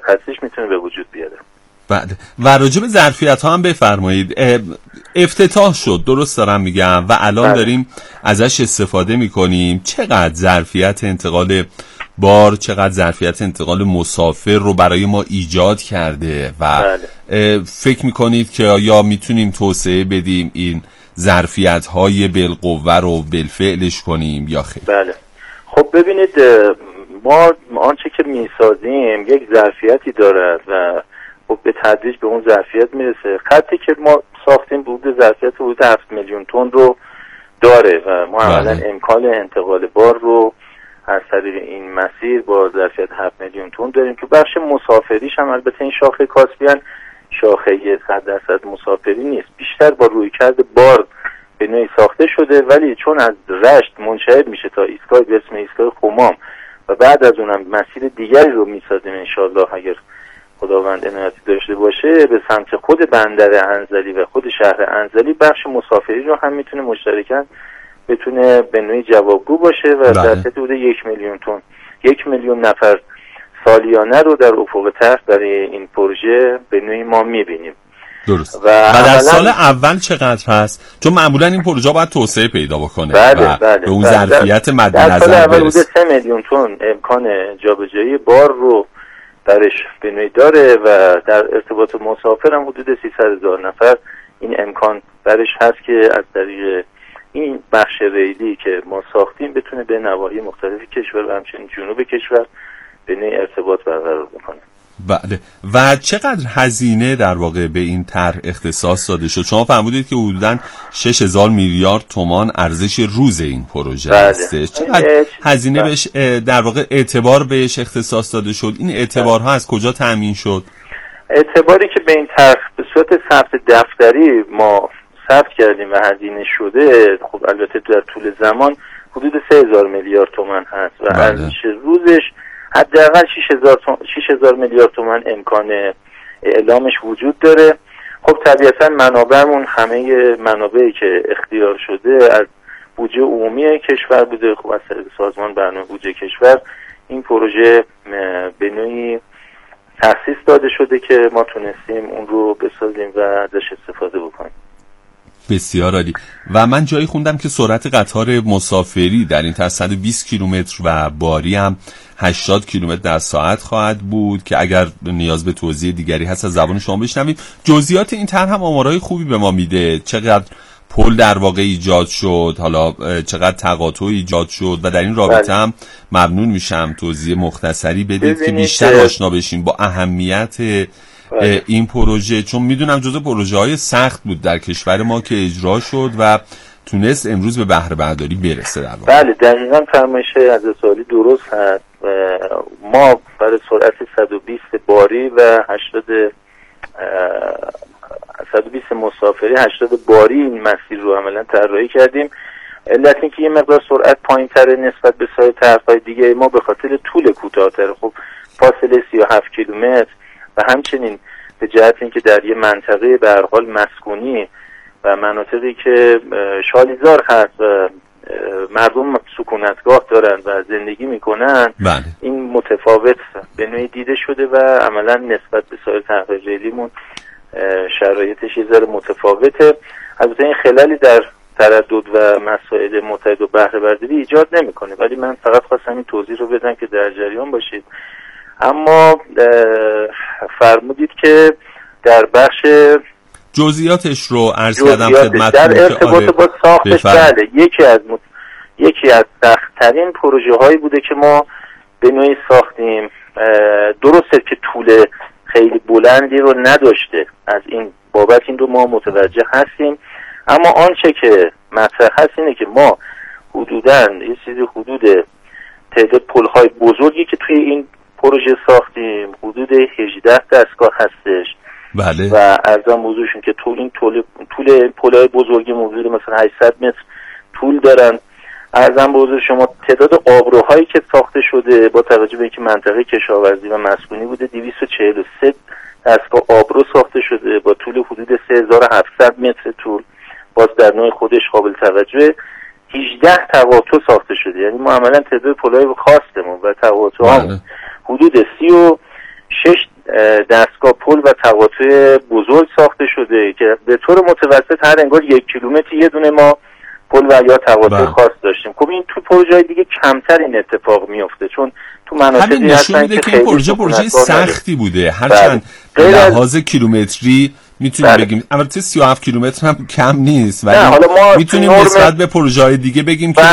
هستش میتونه به وجود بیاد. بله. و راجع به ظرفیت ها هم بفرمایید. افتتاح شد، درست دارم میگم، و الان داریم ازش استفاده میکنیم. چقدر ظرفیت انتقال بار، چقدر ظرفیت انتقال مسافر رو برای ما ایجاد کرده و فکر میکنید که آیا میتونیم توسعه بدیم این ظرفیت های بالقوه رو بالفعلش کنیم یا خیر؟ بله. خب ببینید، ما آنچه که میسازیم یک ظرفیتی داره و خب به تدریج به اون ظرفیت میرسه. خطی که ما ساختیم بود ظرفیت حدود 7 میلیون تن رو داره و ما عملا امکان انتقال بار رو از طریق این مسیر با ظرفیت 7 میلیون تن داریم که بخش مسافریش هم البته این شاخه کاسپیان شاخه 100% مسافری نیست، بیشتر با رویکرد بار به نوعی ساخته شده، ولی چون از رشت منشعب میشه تا ایستگاه به اسم ایستگاه خمام و بعد از اونم مسیر دیگری رو میسازیم انشالله اگر خداوند عنایتی داشته باشه به سمت خود بندر انزلی و خود شهر انزلی، بخش مسافری رو هم میتونه مشترکاً بتونه به نوعی جوابگو باشه و ظرفیت حدود 1 میلیون تن 1 میلیون نفر سالیانه رو در افق تحت برای این پروژه به نوعی ما میبینیم. درست. و در سال اول چقدر هست؟ چون معمولا این پروژه باید توسعه پیدا بکنه بله. به اون ظرفیت مد نظر برسه. در سال اول حدود 3 میلیون تن امکان جابجایی بار رو درش به نوعی داره و در ارتباط مسافر هم حدود 300,000 نفر این امکان درش هست که از طریق این بخش ریلی که ما ساختیم بتونه به نواحی مختلف کشور و همچنین جنوب کشور به نوعی ارتباط برقرار بکنه. بله. و چقدر هزینه در واقع به این طرح اختصاص داده شد؟ شما فرمودید که حدوداً 6,000 میلیارد تومان ارزش روز این پروژه هستش. چقدر هزینه بهش در واقع اعتبار بهش اختصاص داده شد؟ این اعتبارها از کجا تامین شد؟ اعتباری که به این طرح به صورت ثبت دفتری ما ثبت کردیم و هزینه شده، خب البته در طول زمان حدود 3,000 میلیارد تومان هست و ارزش روزش حداقل 6,000 میلیارد تومان امکان اعلامش وجود داره. خب طبیعتا منابعمون همه منابعی که اختیار شده از بودجه عمومی کشور بوده. خب از طریق سازمان برنامه بودجه کشور این پروژه به نوعی تخصیص داده شده که ما تونستیم اون رو بسازیم و ازش استفاده بکنیم. بسیار عالی. و من جایی خوندم که سرعت قطار مسافری در این طرح 120 کیلومتر و باری هم 80 کیلومتر در ساعت خواهد بود که اگر نیاز به توضیح دیگری هست از زبان شما بشنویم. جزئیات این طرح هم آمارهای خوبی به ما میده، چقدر پل در واقع ایجاد شد، حالا چقدر تقاطع ایجاد شد و در این رابطه هم ممنون میشم توضیح مختصری بدید که بیشتر آشنا بشیم با اهمیت این پروژه، چون میدونم جزء پروژه‌های سخت بود در کشور ما که اجرا شد و تونست امروز به بهره برداری برسه در واقع. بله دقیقاً فرمایش از سوالی درست هست. ما برای سرعت 120 باری و 120 مسافری 80 باری این مسیر رو عملاً طراحی کردیم. علت این که یه مقدار سرعت پایین‌تره نسبت به سایر طرح‌های دیگه ما به خاطر طول کوتاه‌تر، خب فاصله 37 کیلومتر و همچنین به جهت اینکه در یه منطقه به هر حال مسکونی و مناطقی که شالیزار هست و مردم سکونتگاه دارن و زندگی میکنن این متفاوت به نوعی دیده شده و عملا نسبت به سایر طرح‌های ریلیمون شرایطش یه ذره متفاوته. البته این خلالی در تردد و مسائل مرتبط با بهره برداری ایجاد نمیکنه، ولی من فقط خواستم این توضیح رو بدم که در جریان باشید. اما فرمودید که در بخش جزئیاتش رو عرض کردم خدمتتون در ارتباط با ساختش بله یکی از سخت‌ترین پروژه هایی بوده که ما به نوعی ساختیم. درسته که طول خیلی بلندی رو نداشته، از این بابت این رو ما متوجه هستیم، اما آنچه که مطرح هست اینه که ما حدوداً یه چیزی حدود تعداد پل‌های بزرگی که توی این پروژه ساختیم حدود 18 دستگاه هستش. بله. و ارزم بزرگشون که طول پل‌های بزرگی موجود مثلا 800 متر طول دارن. ارزم بزرگ شما تعداد آبروهایی که ساخته شده با توجه به اینکه منطقه کشاورزی و مسکونی بوده 243 دستگاه آبرو ساخته شده با طول حدود 3700 متر طول، باز در نوع خودش قابل توجه. 18 تقاطع ساخته شده، یعنی ما عملا تعداد پل‌های خاصمون و تقاطعامون حدود 36 دستگاه پل و تقاطع بزرگ ساخته شده که به طور متوسط هر انگار 1 کیلومتر یه دونه ما پل و یا تقاطع خاص داشتیم. خب این تو پروژه‌های دیگه کمتر این اتفاق میفته، چون تو مناطقی هستن که این پروژه سختی بوده، هرچند لحاظ کیلومتری میتونیم بگیم البته 37 کیلومتر هم کم نیست، ولی میتونیم نسبت به پروژه‌های دیگه بگیم که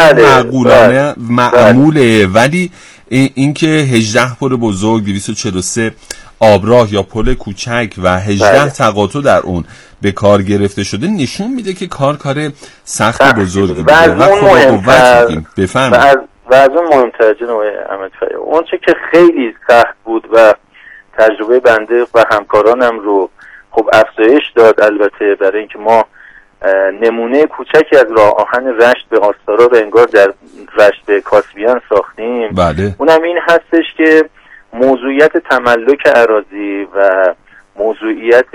معقوله. ولی اینکه 18 پل بزرگ، 243 آبراه یا پل کوچک و 18 تقاطع در اون به کار گرفته شده نشون میده که کار سخت بزرگی بوده و قوت میگیم. بفرمایید. و از اون مهمتر جناب احمد فیا، اون چه که خیلی سخت بود و تجربه بنده و همکارانم رو خب افزایش داد، البته برای اینکه ما نمونه کوچکی از راه آهن رشت به آستارا رو انگار در رشت به کاسبیان ساختیم. بله. اونم این هستش که موضوعیت تملک اراضی و موضوعیت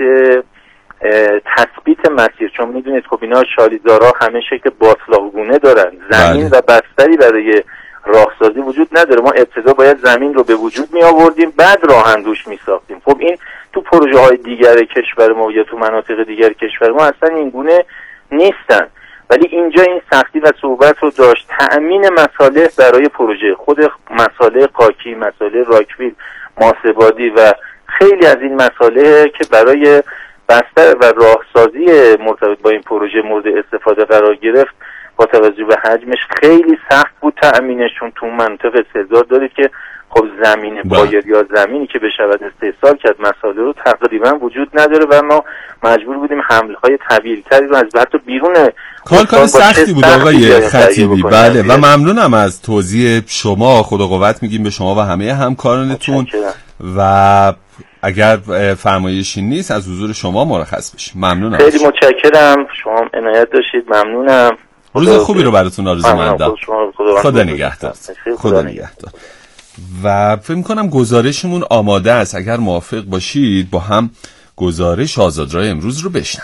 تثبیت مسیر، چون میدونید خب اینا شالیدارا همه شکل باتلاقگونه دارن، زمین و بستری برای راهسازی وجود نداره. ما ابتدا باید زمین رو به وجود می آوردیم، بعد راهن روش می ساختیم. خب این تو پروژه های دیگر کشور ما یا تو مناطق دیگر کشور ما اصلا این گونه نیستن، ولی اینجا این سختی و صعوبت رو داشت. تأمین مصالح برای پروژه، خود مصالح خاکی، مصالح راکفیل، ماسه‌بادی و خیلی از این مصالح که برای بستر و راهسازی مرتبط با این پروژه مورد استفاده قرار گرفت، با توجه به حجمش خیلی سخت بود تأمینشون. تو منطقه سزار دارید که خب زمین بایر یا زمینی که بشود استحصال کرد مصالح رو تقریبا وجود نداره و ما مجبور بودیم حملهای طویل‌تری رو از حتی بیرون کار سختی بود آقای خطیبی. بله و ممنونم از توضیح شما. خدا قوت میگیم به شما و همه همکارانتون و اگر فرمایشی نیست از حضور شما مرخص بشیم. ممنونم. خیلی متشکرم، شما عنایت داشتید. ممنونم. روز خوبی رو براتون آرزومندم. خدا نگهدار. خدا نگهدار. و فکر می‌کنم گزارشمون آماده است. اگر موافق باشید با هم گزارش آزادراه امروز رو بشنویم.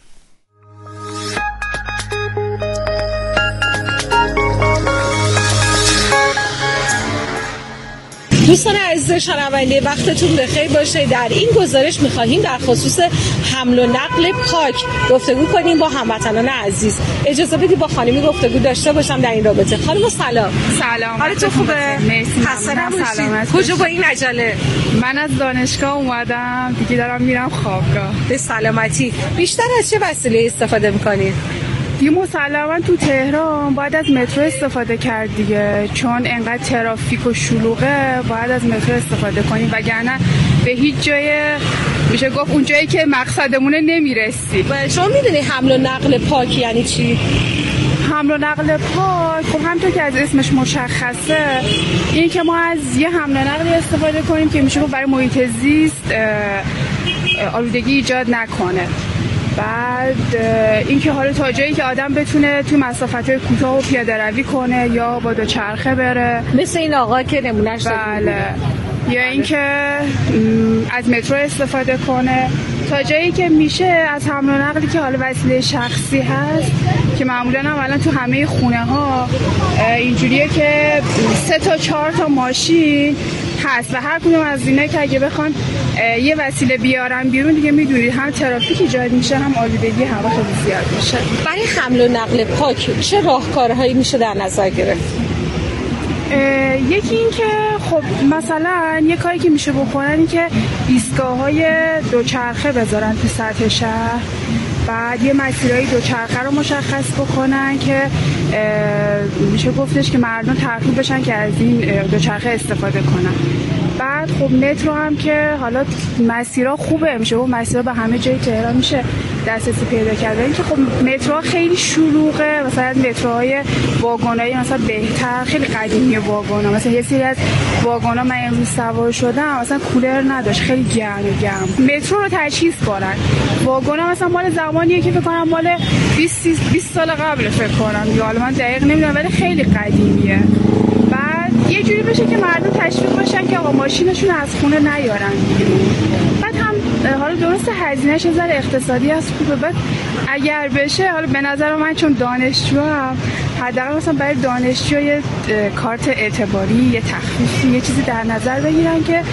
دوستان عزیز شنونده، وقتتون بخیر باشه. در این گزارش می‌خواهیم در خصوص حمل و نقل پاک گفتگو کنیم با هموطنان عزیز. اجازه بدید با خانمی گفتگو داشته باشم در این رابطه. خانم سلام. سلام. حالتون خوبه؟ مرسی. خسته نباشید. کجا با این عجله؟ من از دانشگاه اومدم، دیگه دارم میرم خوابگاه. به سلامتی. بیشتر از چه وسیله استفاده می‌کنید؟ دیگه مسلما تو تهران باید از مترو استفاده کرد دیگه، چون انقدر ترافیک و شلوغه باید از مترو استفاده کنیم، وگرنه به هیچ جای میشه گفت اون جایی که مقصدمونه نمیرسی. شما میدونی حمل و نقل پاک یعنی چی؟ حمل و نقل پاک خب همونطور که از اسمش مشخصه این که ما از یه حمل و نقلی استفاده کنیم که میشه برای محیط زیست آلودگی ایجاد نکنه. بعد اینکه حالا تا جایی که آدم بتونه تو مسافت‌های کوتاه و پیاده روی کنه یا با دوچرخه بره، مثل این آقا که نمونهش داریم. بله. یا اینکه از مترو استفاده کنه تا جایی که میشه از حمل و نقلی که حالا وسیله شخصی هست که معمولا هم الان تو همه خونه ها اینجوریه که 3 تا 4 تا ماشین هست و هر کدوم از اینا که اگه بخوان یه وسیله بیارن بیرون دیگه میدونید هم ترافیک ایجاد میشه هم آلودگی هوا خیلی زیاد میشه. برای حمل و نقل پاک چه راهکارهایی میشه در نظر گرفت؟ یکی این که خب مثلا یه کاری که میشه بکنن این که ایستگاه‌های دوچرخه بذارن تو سطح شهر، بعد یه مسیرهای دوچرخه رو مشخص بکنن که میشه گفتش که مردم ترغیب بشن که از این دوچرخه استفاده کنن. بعد خب مترو هم که حالا مسیرها خوبه، میشه و مسیرها به همه جای تهران میشه دسترسی پیدا کرد. اینکه خب مترو خیلی شلوغه، مثلا متروهای واگنایی مثلا بهتر، خیلی قدیمی واگنا، مثلا یه سری از واگنا من امروز سوار شدم مثلا کولر نداشت، خیلی گرم. مترو رو تجهیز کنن. واگنا مثلا مال زمانیه که فکر کنم مال 20 سال قبل فکر کنم، یا حالا من دقیق نمیدونم ولی خیلی قدیمیه. بعد یه جوری بشه که مردم تشویق بشن که آقا ماشینشون از خونه نیارن. بعد هم حالا درست هزینه‌اش از نظر اقتصادی از خوبه، بعد اگر بشه حالا به نظر من چون دانشجوام حداقل مثلا برای دانشجو یه کارت اعتباری، یه تخفیفی، یه چیزی در نظر بگیرن که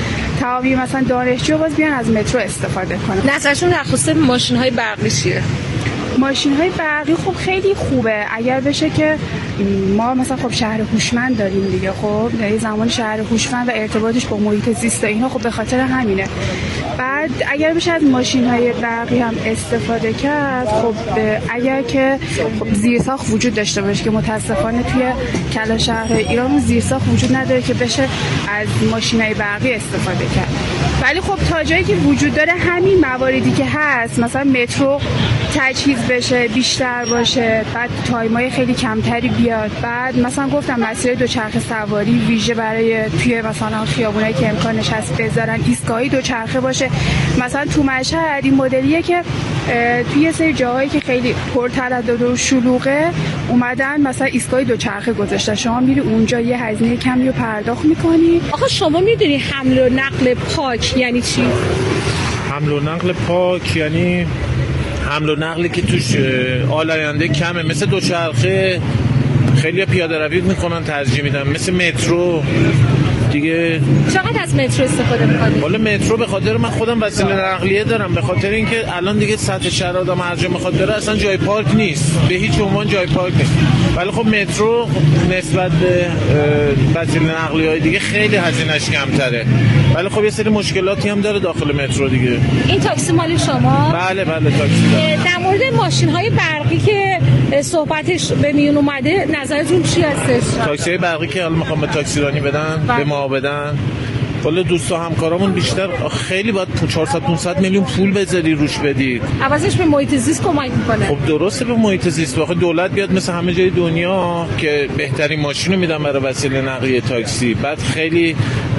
تمامی مثلا دانشجو باز بیان از مترو استفاده کنن. نظرشون در خصوص ماشین‌های برقی چیه؟ ماشین‌های برقی خب خیلی خوبه اگر بشه که ما مثلا خب شهر هوشمند داریم دیگه. خب در زمان شهر هوشمند و ارتباطش با محیط زیست اینا خب به خاطر همینه. بعد اگر بشه از ماشین‌های برقی هم استفاده کرد، خب اگر که خب زیرساخت وجود داشته باشه که متاسفانه توی کلا شهر ایران زیرساخت وجود نداره که بشه از ماشین‌های برقی استفاده کرد. ولی خب تا جایی که وجود داره همین مواردی که هست، مثلا مترو تجهیز بشه، بیشتر باشه، بعد تایمای خیلی کمتری بیاد، بعد مثلا گفتم مسیر دوچرخه سواری ویژه برای توی مثلا خیابونایی که امکانش هست بذارن، ایستگاهی دوچرخه باشه. مثلا تو مشهد این مدلیه که توی یه سری جاهایی که خیلی پرتردد و شلوغه اومدن مثلا ایستگاه دوچرخه گذاشتن، شما میری اونجا یه هزینه کمی رو پرداخت میکنی. آخه شما میدونی حمل و نقل پاک یعنی چی؟ حمل و نقل پاک یعنی حمل و نقلی که توش آلاینده کمه، مثل دوچرخه خیلی پیاده روی میکنن ترجیح میدن، مثل مترو دیگه. چقدر از مترو استفاده میکنی؟ والا مترو به خاطر من خودم وسیله نقلیه دارم، به خاطر اینکه الان دیگه سطح شهر آدم هر جا میخواد بره اصلا جای پارک نیست، به هیچ عنوان جای پارک نیست. ولی خب مترو نسبت به وسیله نقلیه های دیگه خیلی هزینه‌اش کمتره، ولی خب یه سری مشکلاتی هم داره داخل مترو دیگه. این تاکسی مال شما؟ بله تاکسی دارم. در مورد ماشین‌های برقی که صحبتش به میون اومده نظرتون چی هستش؟ تاکسی برقی که حالا میخوام به تاکسیرانی بدن، به ما بدن، والا دوستا همکارامون بیشتر خیلی باید 400-500 میلیون پول بذاری روش بدی، عوضش به محیط زیست کمک میکنه. خب درسته به محیط زیست، واقعا دولت بیاد مثل همه جای دنیا که بهترین ماشینو میدن برای وسیله نقلیه تاکسی، بعد خیلی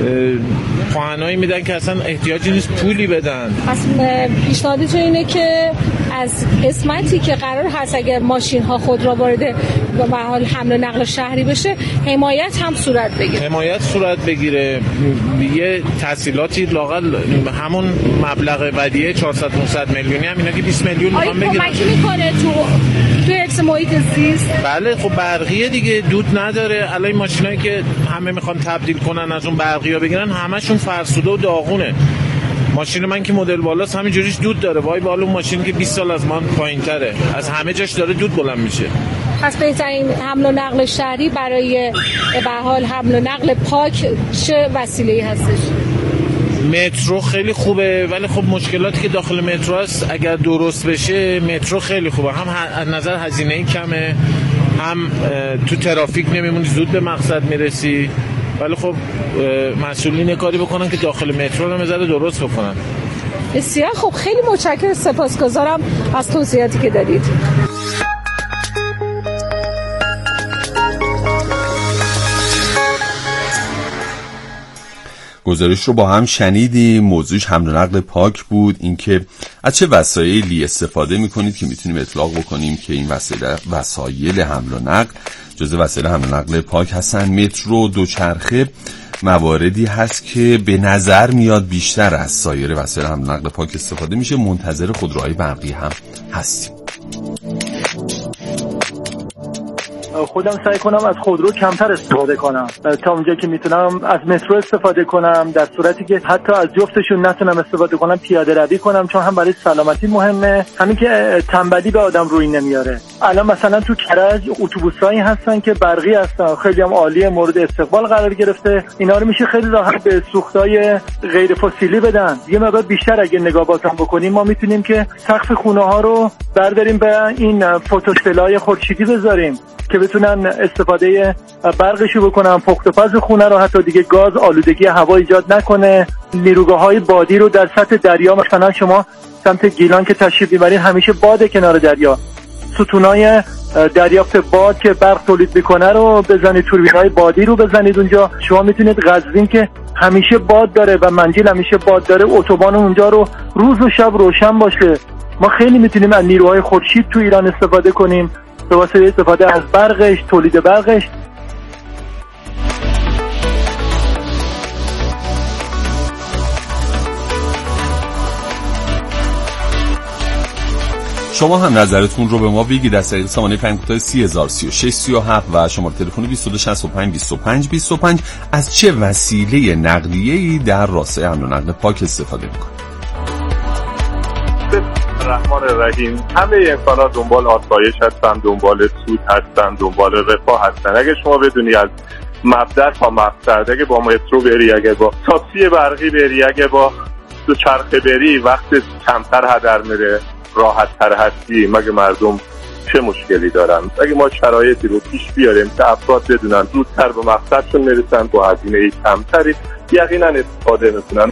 پاهنایی میدن که اصلا احتیاجی نیست پولی بدن. پس پیشنهادتون اینه که از قسمتی که قرار هست اگر ماشین ها خود را وارد به محل حمل و نقل شهری بشه حمایت هم صورت بگیره، یه تحصیلاتی لاقل همون مبلغ ودیعه 400-500 میلیونی هم اینا که 20 میلیون میخوام بگیرن. آیا کمکی میکنه تو حفظ محیط زیست؟ بله خب برقیه دیگه، دود نداره. الان ماشینایی که همه میخوان تبدیل کنن از اون برقی‌ها بگیرن همشون فرسوده و داغونه. ماشین من که مدل بالاست همینجوریش دود داره، وای بالا اون ماشین که 20 سال از من پایین‌تره از همه جاش داره دود بلند میشه. پس بهترین حمل و نقل شهری برای به هر حال حمل و نقل پاک چه وسیله‌ای هستش؟ مترو خیلی خوبه، ولی خب مشکلاتی که داخل مترو هست اگر درست بشه مترو خیلی خوبه، هم از نظر هزینه‌ای کمه، هم تو ترافیک نمیمونی، زود به مقصد میرسی. ولی خب مسئولین کاری بکنن که داخل مترو رو مزاره درست بکنن. بسیار خب، خیلی متشکرم، سپاسگزارم از توضیحاتی که دادید. گزارش رو با هم شنیدیم، موضوعش حمل و نقل پاک بود، اینکه از چه وسایلی استفاده میکنید که میتونیم اطلاق بکنیم که این وسایل حمل و نقل جزء وسایل حمل و نقل پاک هستن. مترو، دوچرخه مواردی هست که به نظر میاد بیشتر از سایر وسایل حمل و نقل پاک استفاده میشه. منتظر خودروهای برقی هم هستیم. خودم سعی کنم از خودرو کمتر استفاده کنم تا اونجا که میتونم، از مترو استفاده کنم، در صورتی که حتی از جفتشون نتونم استفاده کنم پیاده روی کنم، چون هم برای سلامتی مهمه، همین که تنبلی به آدم روی نمیاره. الان مثلا تو کرج اتوبوسایی هستن که برقی هستن، خیلی هم عالیه، مورد استقبال قرار گرفته. اینا رو میشه خیلی راحت به سوختای غیر فسیلی بدن. یه مقدار بیشتر اگه نگاه بازم بکنیم ما میتونیم که سقف خونه ها رو برداریم به این فوتوسلای خورشیدی بذاریم که بتونن استفاده برقشو بکنن، پخت و پز خونه رو، حتی دیگه گاز آلودگی هوا ایجاد نکنه. نیروگاه‌های بادی رو در سطح دریا، مثلا شما سمت گیلان که تشریف میبرید همیشه باد کنار دریا، ستونای دریافت باد که برق تولید میکنه رو بزنید، توربین‌های بادی رو بزنید اونجا. شما میتونید قزوین که همیشه باد داره و منجیل همیشه باد داره، اتوبان اونجا رو روز و شب روشن باشه. ما خیلی میتونیم از نیروهای خورشید تو ایران استفاده کنیم به واسطه استفاده از برقش، تولید برقش. شما هم نظرتون رو به ما بگید از طریق سامانه پیام‌کوتاه 303637 و شماره تلفن 2265 از چه وسیله نقلیه‌ای در راستای حمل و نقل پاک استفاده می‌کنید. الرحمن الرحیم. همه انسان‌ها دنبال آسایش هستن، دنبال سود هستن، دنبال رفاه هستن. اگه شما بدونی از مبدأ تا مقصد، اگه با مترو بری، اگه با تاکسی برقی بری، اگه با دوچرخه بری، وقت کمتر هدر میره، راحت تر هستی، مگه مردم چه مشکلی دارن؟ اگه ما شرایطی رو پیش بیاریم که افراد بدونن زودتر به مقصدشون میرسن با هزینه کمتری، یقینا استفاده میکنن.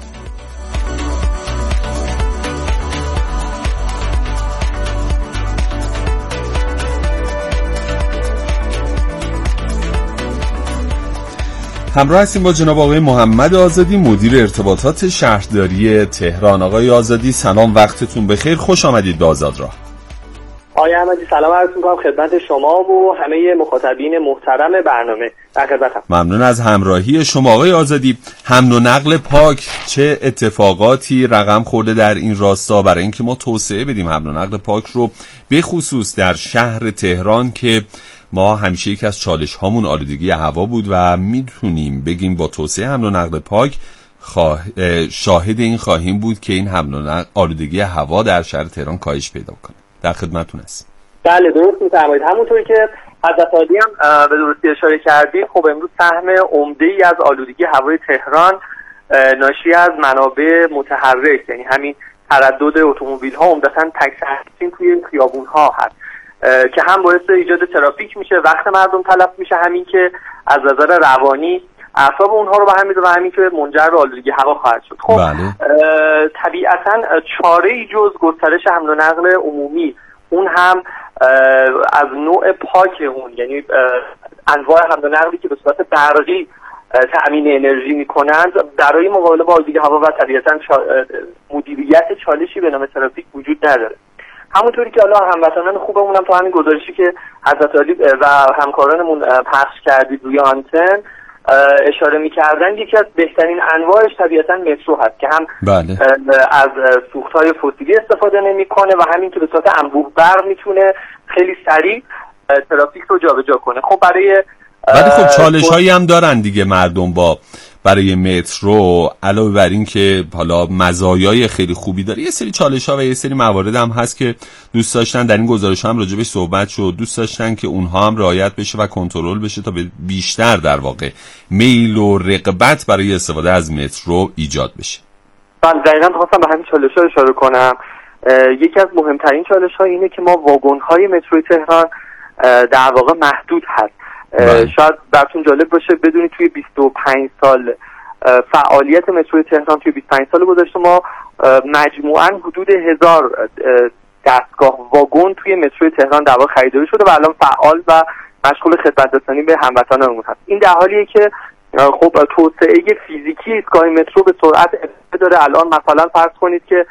همراه هستیم با جناب آقای محمد آزادی، مدیر ارتباطات شهرداری تهران. آقای آزادی سلام، وقتتون بخیر، خوش آمدید به آزادراه. آقای احمدی سلام عرض می‌کنم خدمت شما و همه مخاطبین محترم برنامه. در خدمتم. ممنون از همراهی شما. آقای آزادی، حمل و نقل پاک چه اتفاقاتی رقم خورده در این راستا برای اینکه ما توسعه بدیم حمل و نقل پاک رو، به خصوص در شهر تهران که ما همیشه یک از چالش هامون آلودگی هوا بود و میتونیم بگیم با توسعه حمل و نقل پاک شاهد این خواهیم بود که این حمل و نقل آلودگی هوا در شهر تهران کاهش پیدا کنه. در خدمتتون هست. بله درست می‌فرمایید. همونطوری که حضرت عالی هم به درستی اشاره کردید، خب امروز سهم عمده‌ای از آلودگی هوای تهران ناشی از منابع متحرک، یعنی همین تردد اتومبیل‌ها عمدتاً تک سرعتی توی خیابون‌ها هست که هم باعث ایجاد ترافیک میشه، وقت مردم تلف میشه، همین که از نظر روانی اعصاب اونها رو به هم می‌ریزه و همین که منجر به آلودگی هوا خواهد شد. خب طبیعتاً چاره‌ای جز گسترش حمل و نقل عمومی، اون هم از نوع پاک اون، یعنی انواع حمل و نقلی که به صورت برقی تأمین انرژی میکنند، برای مقابله با آلودگی هوا و طبیعتاً مدیریت چالشی به نام ترافیک وجود نداره. همونطوری که حالا هموطنان خوبمون هم تو همین گزارشی که حضرت عالی و همکارانمون پخش کردید روی آنتن اشاره می‌کردن، یکی از بهترین انواعش طبیعتاً مترو هست که هم از سوخت‌های فسیلی استفاده نمی‌کنه و همین که به صورت انبوه برق میتونه خیلی سریع ترافیک رو جابجا کنه. خب ولی خب چالش‌هایی هم دارن دیگه مردم برای مترو، علاوه بر این که حالا مزایای خیلی خوبی داره، یه سری چالش‌ها و یه سری موارد هم هست که دوست داشتن در این گزارش هم راجع بهش صحبت شد، دوست داشتن که اونها هم رعایت بشه و کنترل بشه تا بیشتر در واقع میل و رغبت برای استفاده از مترو ایجاد بشه. من دقیقاً خواستم به همین چالش‌ها اشاره کنم. یکی از مهمترین چالش‌ها اینه که ما واگن‌های مترو تهران در واقع محدود هست. شاید براتون جالب باشه بدونید توی 25 سال فعالیت مترو تهران، توی 25 سال گذشته ما مجموعاً حدود 1000 دستگاه واگن توی مترو تهران در واقع خریداری شده و الان فعال و مشغول خدمت‌رسانی به هموطنانمون هست. این در حالیه که خب توسعه فیزیکی ایستگاه مترو به سرعت ادامه داره. الان مثلا فرض کنید که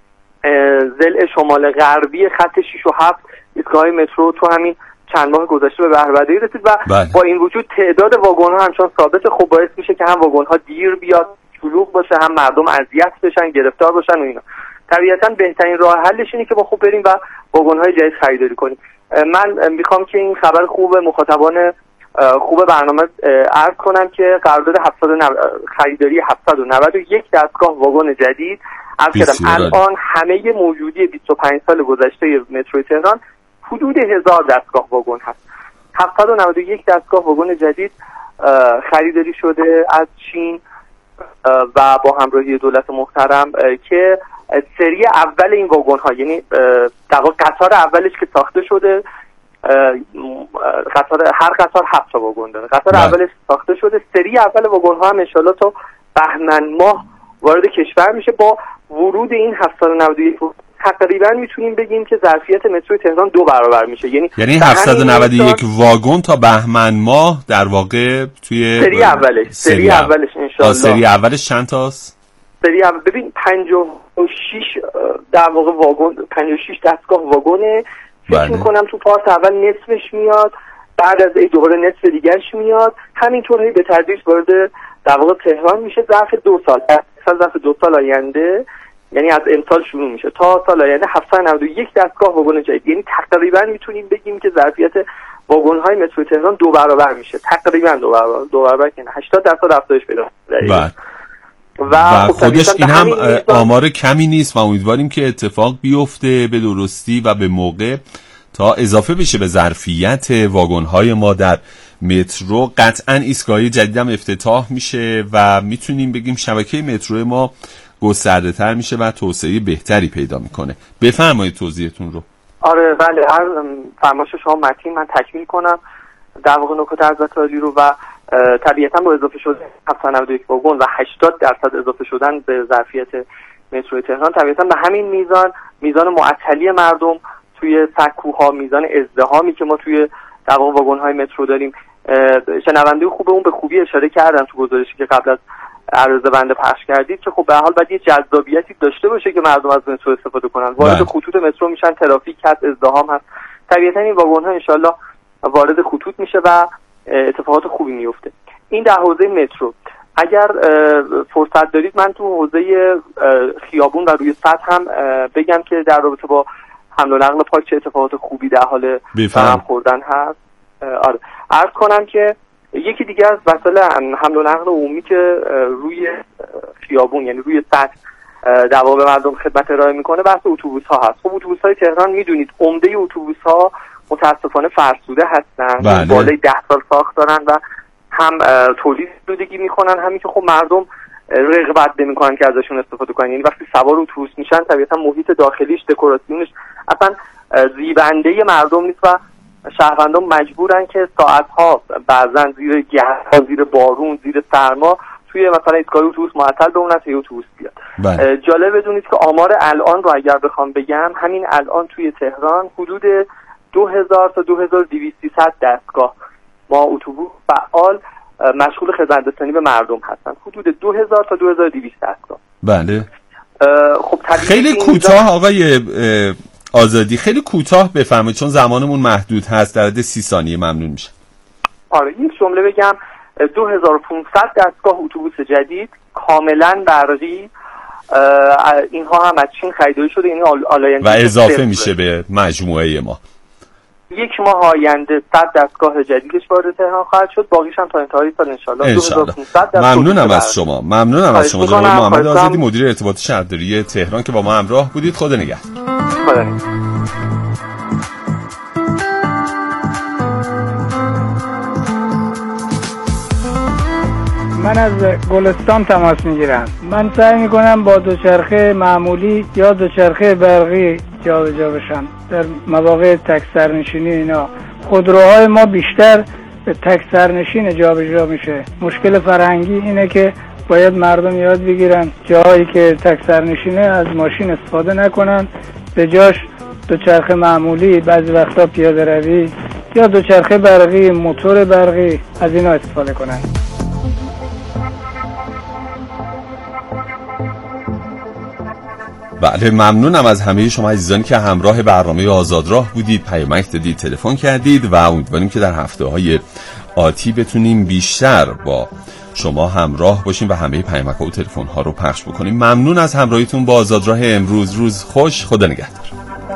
ضلع شمال غربی خط 6 و 7 ایستگاه مترو تو همین چند ماه گذشته به بهره‌برداری رسید و با این وجود تعداد واگن‌ها همچنان ثابته. خب باعث میشه که هم واگن‌ها دیر بیاد، شلوغ باشه، هم مردم اذیت بشن، گرفتار باشن و اینا. طبیعتاً بهترین راه حلش اینه که ما خوب بریم و واگن‌های جدید خریداری کنیم. من میخوام که این خبر خوب مخاطبان خوب برنامه عرض کنم که قرارداد خریداری 791 دستگاه واگن جدید الان همه موجودی 25 سال گذشته مترو تهران حدود 1000 دستگاه واگن هست. 791 دستگاه واگن جدید خریداری شده از چین و با همراهی دولت محترم که سری اول این واگن ها، یعنی در واقع قطار اولش که ساخته شده، هر قطار 7 تا واگن داره، قطار اولش ساخته شده، سری اول واگن ها هم ان شاءالله تا بهمن ماه وارد کشور میشه. با ورود این 791 تقریبا میتونیم بگیم که ظرفیت مترو تهران 2 برابر میشه. یعنی 791 واگن تا بهمن ماه در واقع توی سری اولش ان شاء الله. سری اولش چند تاست؟ ببین 56 در واقع واگن، 56 دستگاه واگنه. فکر میکنم تو پارت اول نصفش میاد، بعد از این دوباره نصف دیگرش میاد، همینطوری به تدریج وارد در واقع تهران میشه. ظرف 2 سال آینده یعنی از امسال شروع میشه تا سال آینده 791 دستگاه واگن جدید، یعنی تقریبا میتونیم بگیم که ظرفیت واگن‌های مترو تهران 2 برابر میشه، تقریبا 2 برابر که 80% افزایش پیدا کنه. و خودش این هم آمار کمی نیست و امیدواریم که اتفاق بیفته به درستی و به موقع تا اضافه بشه به ظرفیت واگن‌های ما در مترو. قطعاً ایستگاهی جدیدم افتتاح میشه و میتونیم بگیم شبکه مترو ما گسترده تر میشه و توسعه بهتری پیدا میکنه. بفرمایید توضیحتون رو. آره بله، هر فرمایش شما متین من تکمیل کنم در واقع نکات حضرت عالی رو. و طبیعتاً با اضافه شدن 791 واگن و 80% اضافه شدن به ظرفیت مترو تهران، طبیعتاً به همین میزان معطلی مردم توی سکوها، میزان ازدحامی که ما توی در واقع واگن‌های مترو داریم، شنونده خوبمون به خوبی اشاره کردن تو گزارشی که قبل از عرضه بنده پخش کردید که خب به هر حال باید یه جذابیتی داشته باشه که مردم از مترو استفاده کنن. وارد خطوط مترو میشن، ترافیک هست، ازدحام هست، طبیعتاً این واگن‌ها انشالله وارد خطوط میشه و اتفاقات خوبی میفته. این در حوزه مترو. اگر فرصت دارید من تو حوزه خیابون و روی سطح هم بگم که در رابطه با حمل و نقل پاک چه اتفاقات خوبی در حال برهم خوردن هست. آره عرض کنم که یکی دیگه از وسایل حمل و نقل عمومی که روی خیابون یعنی روی سطح در واقع مردم خدمت ارائه میکنه بحث اتوبوس ها هست. خب اتوبوس های تهران میدونید عمده اتوبوس ها متاسفانه فرسوده هستن، بالای 10 سال ساخت دارن و هم تولید سودگی میکنن، همین که خب مردم رغبت نمیکنن که ازشون استفاده کنن. یعنی وقتی سوار اتوبوس میشن طبیعتا محیط داخلیش، دکوراسیونش اصلا زیبنده مردم نیست و شهروندان مجبورن که ساعتها بعضن زیر گرم، زیر بارون، زیر سرما توی مثلا ایستگاه اتوبوس معطل بمونن تا اتوبوس بیاد. جالب بدونید که آمار الان رو اگر بخوام بگم، همین الان توی تهران حدود 2000 تا 2200 دستگاه ما اتوبوس فعال مشغول خدمترسانی به مردم هستن، حدود 2000 تا 2200 دستگاه. بله. خب خیلی کوتاه آقای آزادی، خیلی کوتاه بفرمایید چون زمانمون محدود هست، در حد 30 ثانیه ممنون میشه. آره یک جمله بگم، 2500 دستگاه اتوبوس جدید کاملا برقی، اینها هم از چین خریداری شده، یعنی آلاینده و اضافه میشه به مجموعه ما. یک ماه آینده 100 دستگاه جدیدش وارد تهران خواهد شد، باقیش هم تا انتهای سال انشالله 2500. ممنونم از شما. ممنونم از شما جناب محمد آزادی، مدیر ارتباط شهرداری تهران که با ما همراه بودید. خدا نگهدار. خدا نگهدار. من از گلستان تماس میگیرم. من سعی میکنم با دوچرخه معمولی یا دوچرخه برقی جابجا بشم در مواقع تک سرنشینی. اینا خودروهای ما بیشتر به تک سرنشین جابجا میشه. مشکل فرهنگی اینه که باید مردم یاد بگیرن جایی که تک سرنشینه از ماشین استفاده نکنن، به جاش دوچرخه معمولی، بعضی وقتا پیاده روی یا دوچرخه برقی، موتور برقی، از اینا استفاده کنن. بله ممنونم از همه شما عزیزانی که همراه برنامه آزادراه بودید، پیامک دادید، تلفن کردید و امیدواریم که در هفته‌های آتی بتونیم بیشتر با شما همراه باشیم و همه پیامک‌ها و تلفن‌ها رو پخش بکنیم. ممنون از همراهیتون با آزادراه امروز. روز خوش. خدا نگهدار.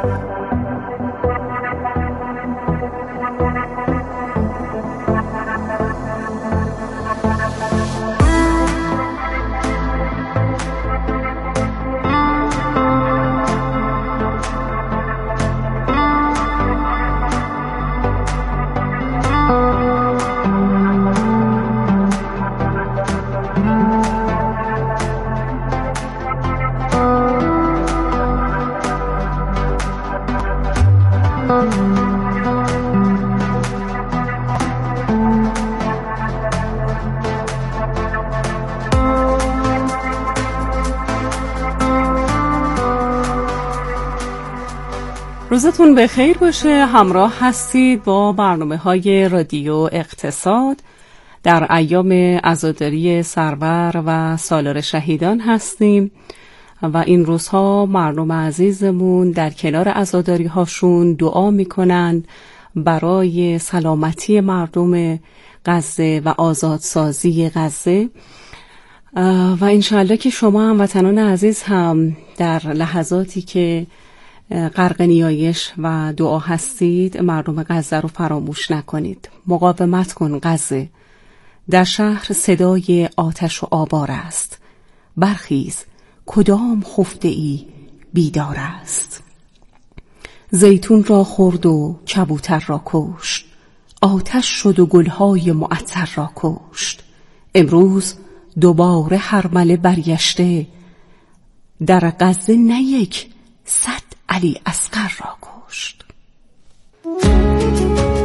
روزتون بخیر باشه. همراه هستید با برنامه‌های رادیو اقتصاد. در ایام عزاداری سرور و سالار شهیدان هستیم و این روزها مردم عزیزمون در کنار عزاداری هاشون دعا میکنن برای سلامتی مردم غزه و آزادسازی غزه و انشاءالله که شما هموطنان عزیز هم در لحظاتی که غرق نیایش و دعا هستید مردم غزه رو فراموش نکنید. مقاومت کن غزه. در شهر صدای آتش و آبار است. برخیز، کدام خفته ای بیدار است. زیتون را خورد و کبوتر را کشت، آتش شد و گلهای معطر را کشت. امروز دوباره هرمله برگشته، در غزه نه یک 100 علی اصغر را کشت.